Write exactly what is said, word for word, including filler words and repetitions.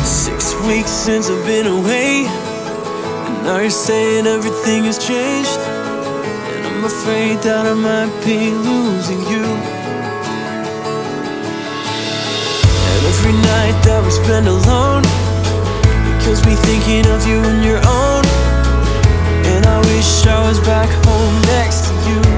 Six weeks since I've been away, and now you're saying everything has changed. And I'm afraid that I might be losing you. And every night that we spend alone, it kills me thinking of you and your own. And I wish I was back home next to you.